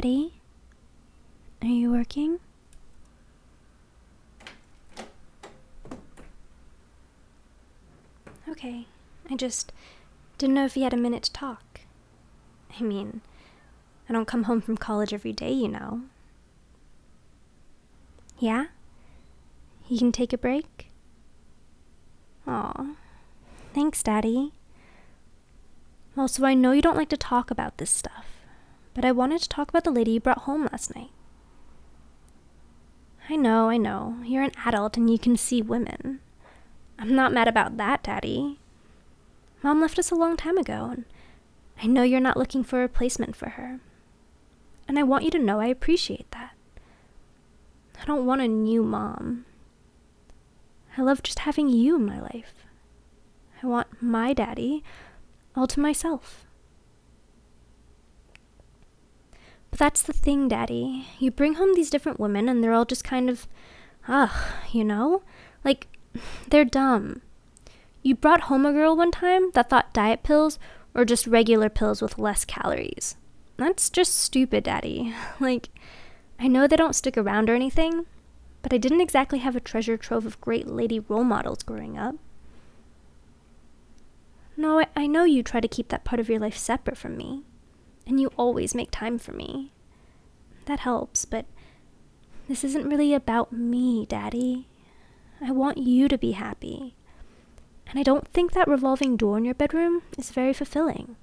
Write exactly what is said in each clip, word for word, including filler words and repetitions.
Daddy? Are you working? Okay, I just didn't know if you had a minute to talk. I mean, I don't come home from college every day, you know. Yeah? You can take a break? Aw, thanks, Daddy. Well, so I know you don't like to talk about this stuff, but I wanted to talk about the lady you brought home last night. I know, I know, you're an adult and you can see women. I'm not mad about that, Daddy. Mom left us a long time ago, and I know you're not looking for a replacement for her. And I want you to know I appreciate that. I don't want a new mom. I love just having you in my life. I want my daddy all to myself. But that's the thing, Daddy. You bring home these different women and they're all just kind of, ugh, you know? Like, they're dumb. You brought home a girl one time that thought diet pills were just regular pills with less calories. That's just stupid, Daddy. Like, I know they don't stick around or anything, but I didn't exactly have a treasure trove of great lady role models growing up. No, I, I know you try to keep that part of your life separate from me, and you always make time for me. That helps, but this isn't really about me, Daddy. I want you to be happy. And I don't think that revolving door in your bedroom is very fulfilling.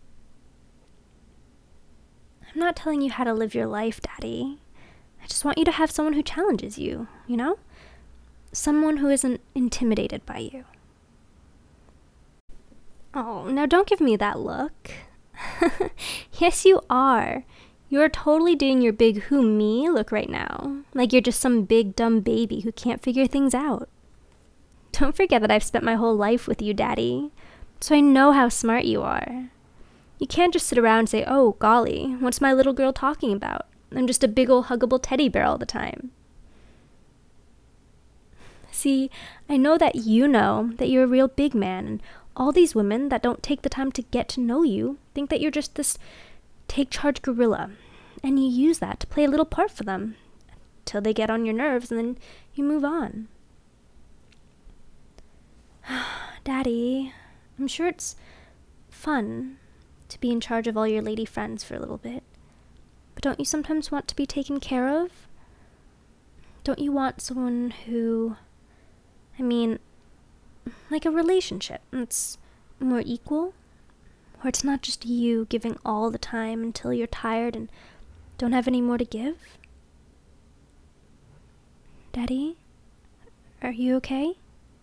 I'm not telling you how to live your life, Daddy. I just want you to have someone who challenges you, you know? Someone who isn't intimidated by you. Oh, now don't give me that look. Yes, you are. You're totally doing your big who me look right now. Like you're just some big dumb baby who can't figure things out. Don't forget that I've spent my whole life with you, Daddy. So I know how smart you are. You can't just sit around and say, oh, golly, what's my little girl talking about? I'm just a big ol' huggable teddy bear all the time. See, I know that you know that you're a real big man, and all these women that don't take the time to get to know you think that you're just this take-charge gorilla, and you use that to play a little part for them till they get on your nerves, and then you move on. Daddy, I'm sure it's fun to be in charge of all your lady friends for a little bit, but don't you sometimes want to be taken care of? Don't you want someone who, I mean, like a relationship that's more equal? Where it's not just you giving all the time until you're tired and don't have any more to give? Daddy, are you okay?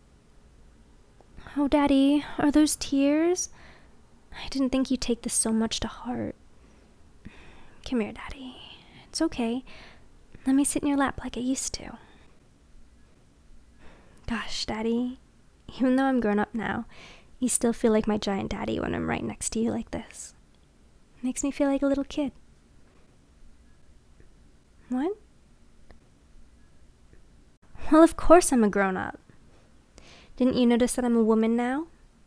Oh, Daddy, are those tears? I didn't think you'd take this so much to heart. Come here, Daddy. It's okay. Let me sit in your lap like I used to. Gosh, Daddy, even though I'm grown up now, you still feel like my giant daddy when I'm right next to you like this. Makes me feel like a little kid. What? Well, of course I'm a grown-up. Didn't you notice that I'm a woman now?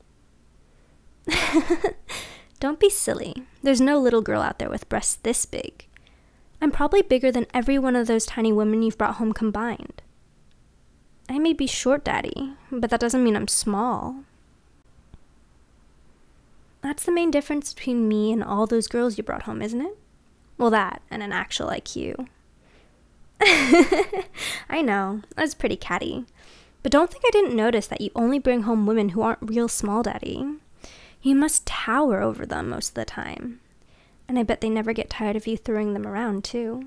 Don't be silly. There's no little girl out there with breasts this big. I'm probably bigger than every one of those tiny women you've brought home combined. I may be short, Daddy, but that doesn't mean I'm small. That's the main difference between me and all those girls you brought home, isn't it? Well, that and an actual I Q. I know, I was pretty catty. But don't think I didn't notice that you only bring home women who aren't real small, Daddy. You must tower over them most of the time. And I bet they never get tired of you throwing them around, too.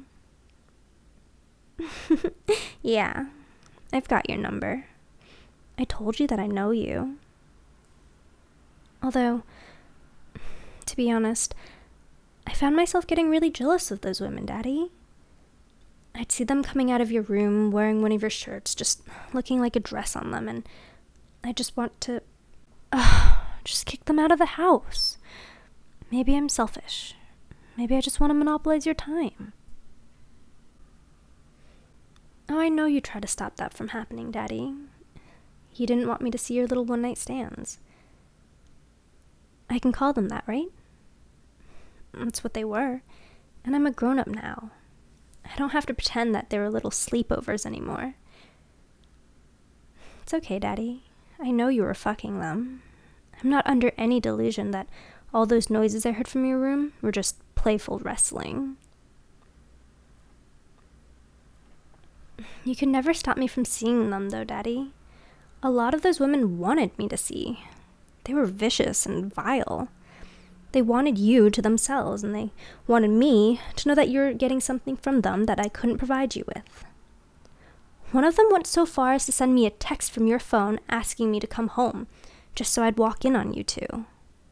Yeah, I've got your number. I told you that I know you. Although, to be honest, I found myself getting really jealous of those women, Daddy. I'd see them coming out of your room wearing one of your shirts, just looking like a dress on them, and I just want to, uh, just kick them out of the house. Maybe I'm selfish. Maybe I just want to monopolize your time. Oh, I know you try to stop that from happening, Daddy. You didn't want me to see your little one-night stands. I can call them that, right? That's what they were. And I'm a grown-up now. I don't have to pretend that they were little sleepovers anymore. It's okay, Daddy. I know you were fucking them. I'm not under any delusion that all those noises I heard from your room were just playful wrestling. You could never stop me from seeing them, though, Daddy. A lot of those women wanted me to see. They were vicious and vile. They wanted you to themselves, and they wanted me to know that you're getting something from them that I couldn't provide you with. One of them went so far as to send me a text from your phone asking me to come home, just so I'd walk in on you two.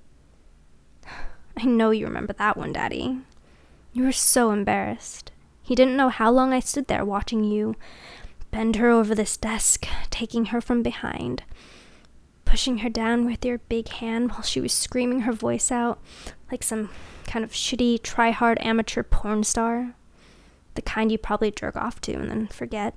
I know you remember that one, Daddy. You were so embarrassed. He didn't know how long I stood there watching you bend her over this desk, taking her from behind, pushing her down with your big hand while she was screaming her voice out like some kind of shitty, try-hard amateur porn star. The kind you probably jerk off to and then forget.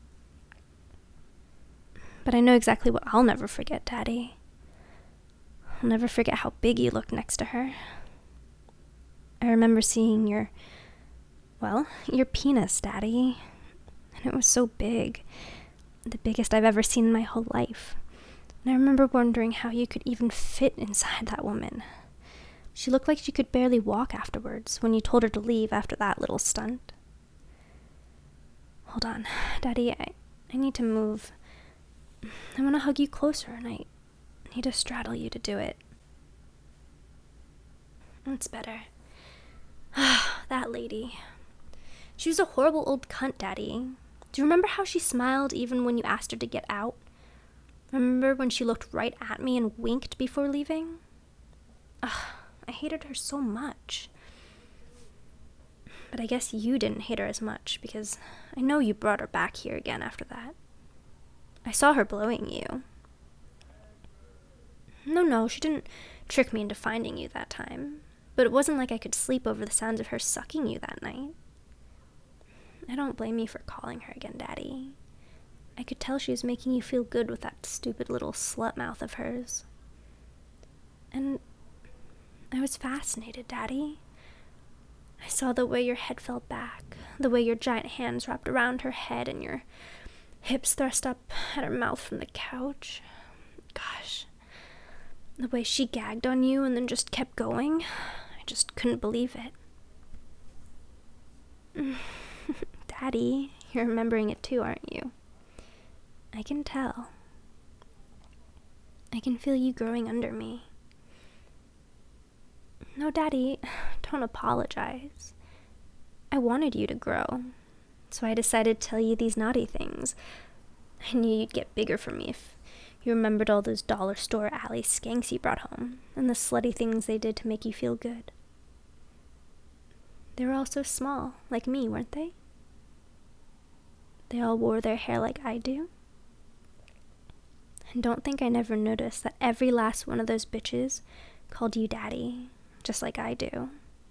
But I know exactly what I'll never forget, Daddy. I'll never forget how big you looked next to her. I remember seeing your, well, your penis, Daddy. And it was so big. The biggest I've ever seen in my whole life. And I remember wondering how you could even fit inside that woman. She looked like she could barely walk afterwards when you told her to leave after that little stunt. Hold on, Daddy, I, I need to move. I want to hug you closer, and I need to straddle you to do it. That's better. That lady. She was a horrible old cunt, Daddy. Do you remember how she smiled even when you asked her to get out? Remember when she looked right at me and winked before leaving? Ugh, I hated her so much. But I guess you didn't hate her as much, because I know you brought her back here again after that. I saw her blowing you. No, no, she didn't trick me into finding you that time. But it wasn't like I could sleep over the sounds of her sucking you that night. I don't blame you for calling her again, Daddy. I could tell she was making you feel good with that stupid little slut mouth of hers. And I was fascinated, Daddy. I saw the way your head fell back, the way your giant hands wrapped around her head and your hips thrust up at her mouth from the couch. Gosh. The way she gagged on you and then just kept going. I just couldn't believe it. Daddy, you're remembering it too, aren't you? I can tell. I can feel you growing under me. No, Daddy, don't apologize. I wanted you to grow, so I decided to tell you these naughty things. I knew you'd get bigger for me if you remembered all those dollar store alley skanks you brought home, and the slutty things they did to make you feel good. They were all so small, like me, weren't they? They all wore their hair like I do. And don't think I never noticed that every last one of those bitches called you Daddy, just like I do.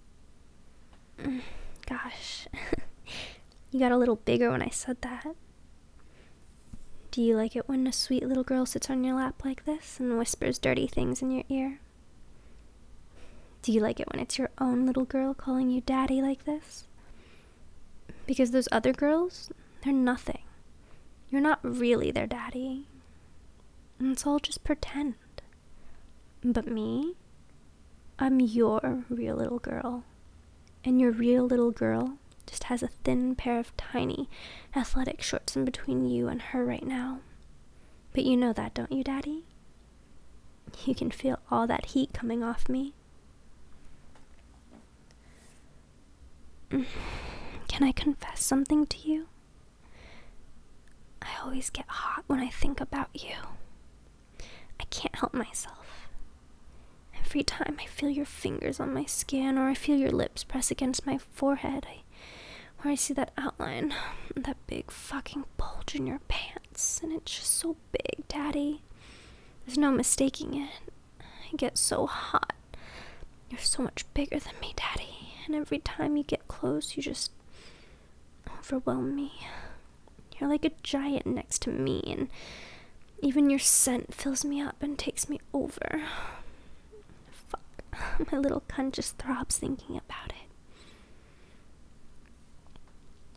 Gosh, you got a little bigger when I said that. Do you like it when a sweet little girl sits on your lap like this and whispers dirty things in your ear? Do you like it when it's your own little girl calling you Daddy like this? Because those other girls, they're nothing. You're not really their daddy. And it's all just pretend. But me, I'm your real little girl. And your real little girl just has a thin pair of tiny athletic shorts in between you and her right now. But you know that, don't you, Daddy? You can feel all that heat coming off me. Can I confess something to you? I always get hot when I think about you. I can't help myself. Every time I feel your fingers on my skin, or I feel your lips press against my forehead, I, or I see that outline, that big fucking bulge in your pants, and it's just so big, Daddy. There's no mistaking it. I get so hot. You're so much bigger than me, Daddy, and every time you get close, you just overwhelm me. You're like a giant next to me, and even your scent fills me up and takes me over. Fuck, my little cunt just throbs thinking about it.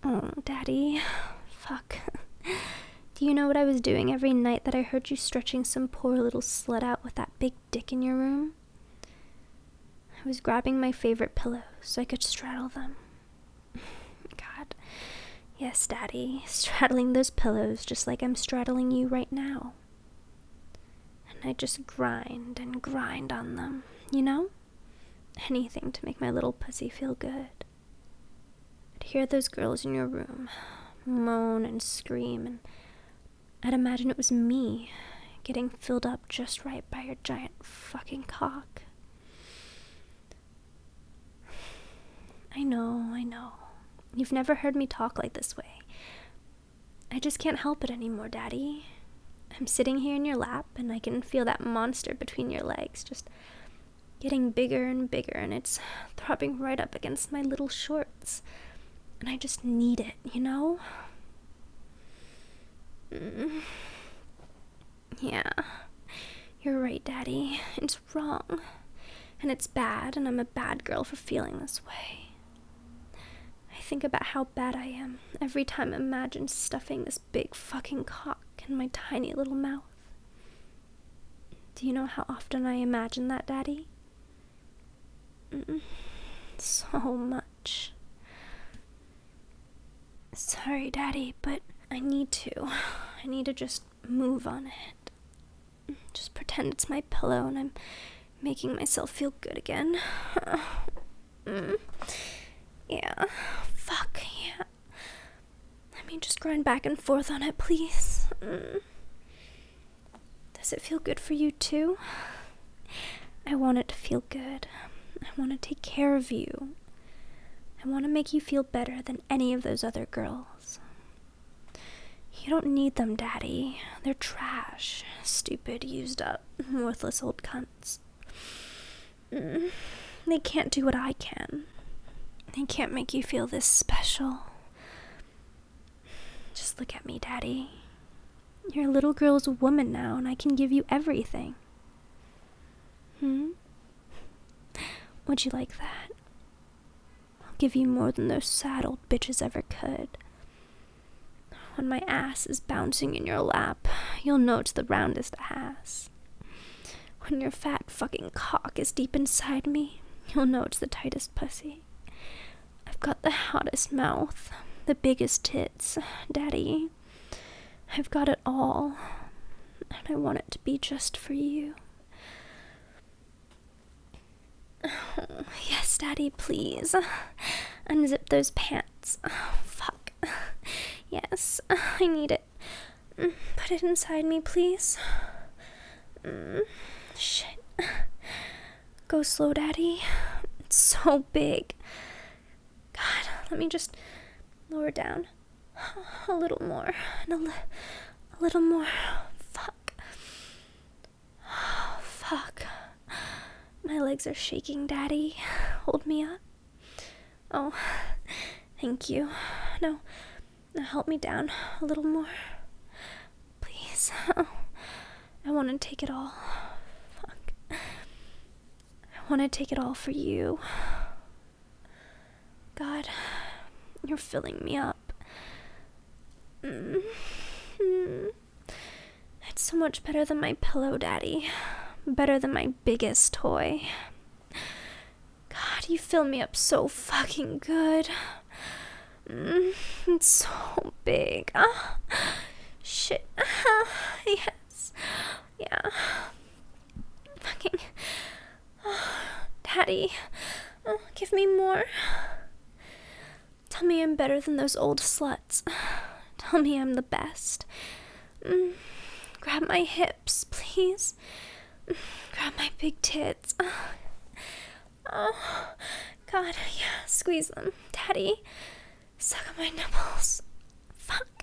Oh, Daddy. Fuck. Do you know what I was doing every night that I heard you stretching some poor little slut out with that big dick in your room? I was grabbing my favorite pillows so I could straddle them. God. Yes, Daddy. Straddling those pillows just like I'm straddling you right now. And I just grind and grind on them, you know? Anything to make my little pussy feel good. I'd hear those girls in your room moan and scream, and I'd imagine it was me getting filled up just right by your giant fucking cock. I know, I know. You've never heard me talk like this way. I just can't help it anymore, Daddy. I'm sitting here in your lap, and I can feel that monster between your legs just getting bigger and bigger, and it's throbbing right up against my little shorts. And I just need it, you know? Mm. Yeah, you're right, Daddy. It's wrong. And it's bad, and I'm a bad girl for feeling this way. I think about how bad I am every time I imagine stuffing this big fucking cock in my tiny little mouth. Do you know how often I imagine that, Daddy? Mm. So much. Sorry, Daddy, but I need to. I need to just move on it. Just pretend it's my pillow and I'm making myself feel good again. mm. Yeah. Fuck, yeah. Let me just grind back and forth on it, please. Mm. Does it feel good for you, too? I want it to feel good. I want to take care of you. I want to make you feel better than any of those other girls. You don't need them, Daddy. They're trash. Stupid, used up, worthless old cunts. Mm. They can't do what I can. They can't make you feel this special. Just look at me, Daddy. Your little girl's a woman now, and I can give you everything. Hmm? Would you like that? I'll give you more than those sad old bitches ever could. When my ass is bouncing in your lap, you'll know it's the roundest ass. When your fat fucking cock is deep inside me, you'll know it's the tightest pussy. I've got the hottest mouth, the biggest tits, Daddy. I've got it all, and I want it to be just for you. Oh, yes, Daddy, please. Unzip those pants. Oh, fuck. Yes, I need it. Put it inside me, please. Mm, shit. Go slow, Daddy. It's so big. God, let me just lower down. A little more. And a, li- a little more. Fuck. Oh, fuck. My legs are shaking, Daddy. Hold me up. Oh, thank you. No, now help me down a little more. Please. Oh, I want to take it all. Fuck. I want to take it all for you. God, you're filling me up. Mm-hmm. It's so much better than my pillow, Daddy. Better than my biggest toy. God, you fill me up so fucking good. Mm, it's so big. Ah, shit. Ah, yes. Yeah. Fucking. Oh, Daddy, oh, give me more. Tell me I'm better than those old sluts. Tell me I'm the best. Mm, grab my hips, please. Grab my big tits. Oh, oh, God, yeah, squeeze them. Daddy, suck on my nipples. Fuck.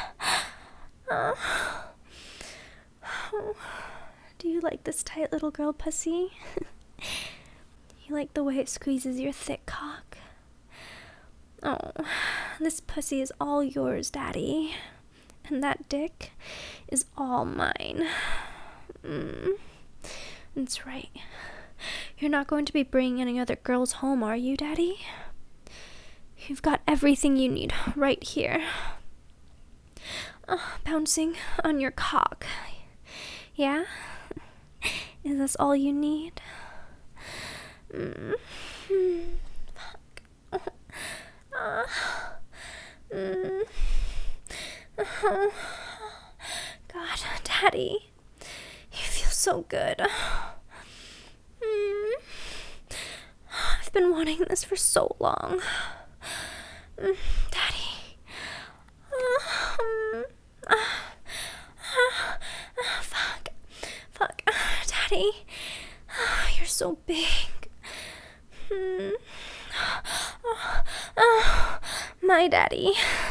Oh. Oh. Do you like this tight little girl pussy? You like the way it squeezes your thick cock? Oh, this pussy is all yours, Daddy. And that dick is all mine. Mm. That's right. You're not going to be bringing any other girls home, are you, Daddy? You've got everything you need right here. Uh, bouncing on your cock. Yeah? Is this all you need? Mm. Fuck. Uh. Mm. Oh. God, Daddy. You feel so good. Mm. I've been wanting this for so long. Mm. Daddy. Uh, uh, uh, uh, fuck. Fuck. Uh, Daddy. Uh, you're so big. Mm. Uh, uh, my daddy.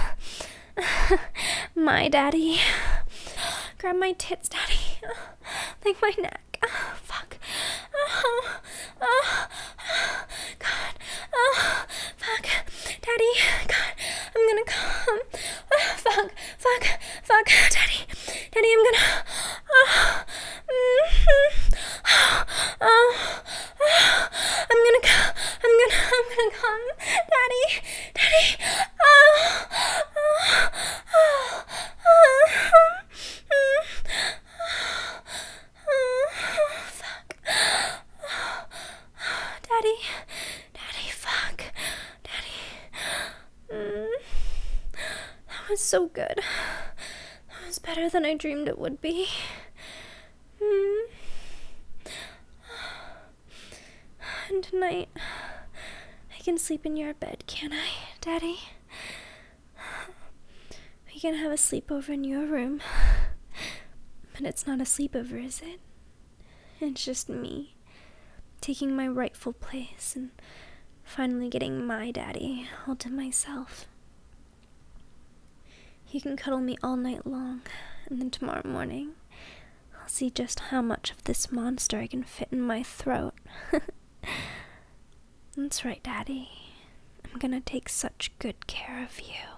My daddy. Grab my tits, Daddy. Like my neck. Fuck. Oh, oh, God. Oh, fuck. Daddy. God. I'm gonna come. Oh, fuck. Fuck. Fuck. Daddy. Daddy, I'm gonna. Oh, mm-hmm. oh, oh, oh, I'm gonna come. I'm gonna. I'm gonna come. Daddy. Daddy. Oh, oh, oh, oh. Fuck. Daddy. Daddy, fuck. Daddy. Mm. That was so good. That was better than I dreamed it would be. Mm. And tonight, I can sleep in your bed, can I, Daddy? We can have a sleepover in your room. But it's not a sleepover, is it? It's just me taking my rightful place and finally getting my daddy all to myself. You can cuddle me all night long, and then tomorrow morning, I'll see just how much of this monster I can fit in my throat. That's right, Daddy. I'm gonna take such good care of you.